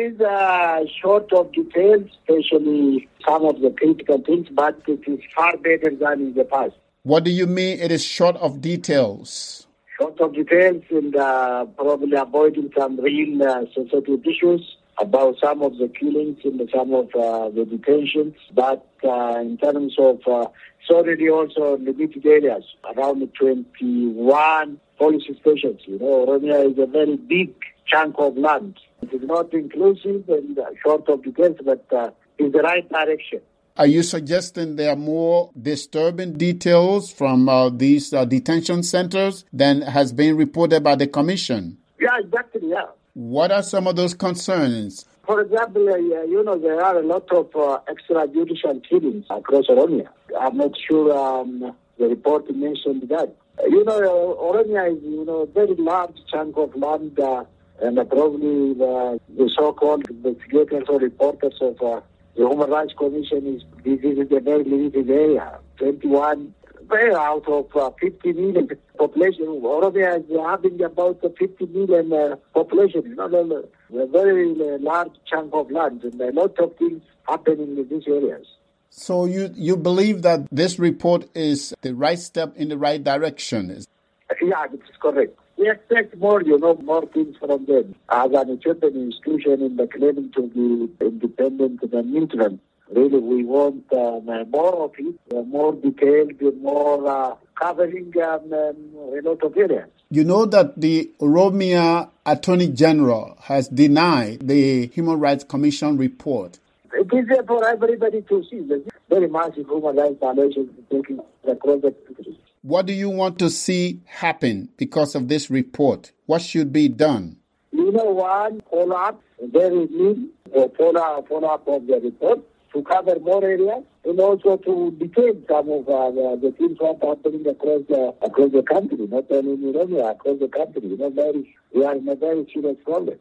is short of details, especially some of the critical things, but it is far better than in the past. What do you mean it is short of details? Short of details and probably avoiding some real sensitive issues about some of the killings and some of the detentions. But in terms of, it's already also limited areas, around 21 police stations. Oromia is a very big chunk of land. It is not inclusive and short of details, but in the right direction. Are you suggesting there are more disturbing details from these detention centers than has been reported by the Commission? Yeah, exactly, yeah. What are some of those concerns? For example, there are a lot of extrajudicial killings across Oromia. I'm not sure the report mentioned that. Oromia is, a very large chunk of land, and probably the so-called investigators or reporters of the Human Rights Commission this is a very limited area. 21 out of 50 million population. Oromia is having about 50 million population. A very large chunk of land, and a lot of things happening in these areas. So you believe that this report is the right step in the right direction? Yeah, it is correct. We expect more, more things from them. As an Ethiopian institution in the claiming to be independent and neutral, really we want more of it, more detailed, more covering a lot of areas. You know that the Oromia Attorney General has denied the Human Rights Commission report. It is there for everybody to see. There's very massive human rights violations taking across the country. What do you want to see happen because of this report? What should be done? One, follow-up, very neat follow-up of the report to cover more areas and also to detain some of the things that are happening across the country, not only in Oromia, across the country. We are in a very serious problem.